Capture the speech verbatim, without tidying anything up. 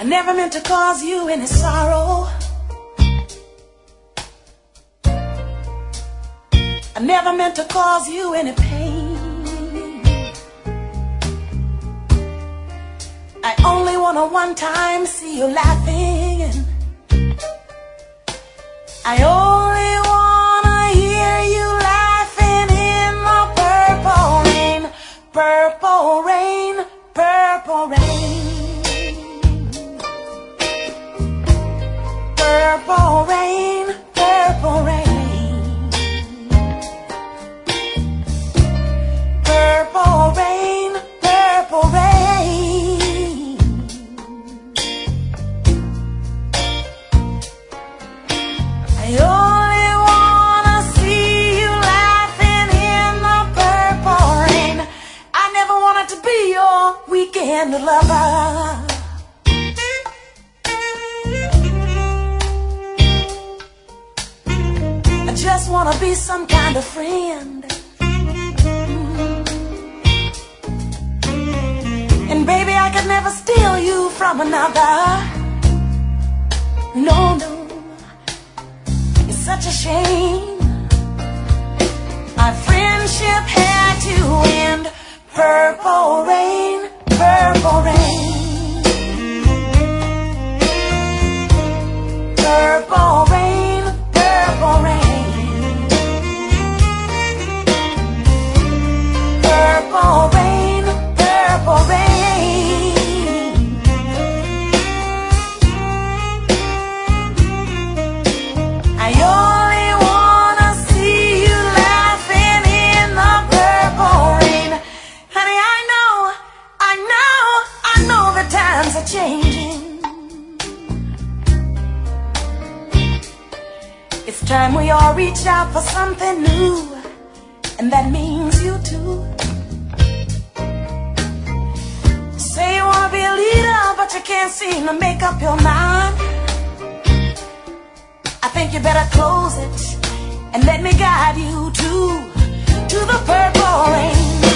never meant to cause you any sorrow. I never meant to cause you any pain. I only wanna one time see you laughing, and I only wanna hear you laughing in the purple rain, purple rain, purple rain, purple rain, purple rain, purple rain, purple rain. I only wanna see you laughing in the purple rain. I never wanted to be your weekend lover. I just wanna be some kind of friend. And baby, I could never steal you from another. No, no, it's such a shame. Our friendship had to end. Purple rain, purple rain, purple rain, purple rain, purple rain, purple rain. I only wanna see you laughing in the purple rain. Honey, I know, I know, I know the times are changing. It's time we all reach out for something new, and that means you too. Say you wanna be a leader, but you can't seem to make up your mind. I think you better close it and let me guide you to, to the purple rain.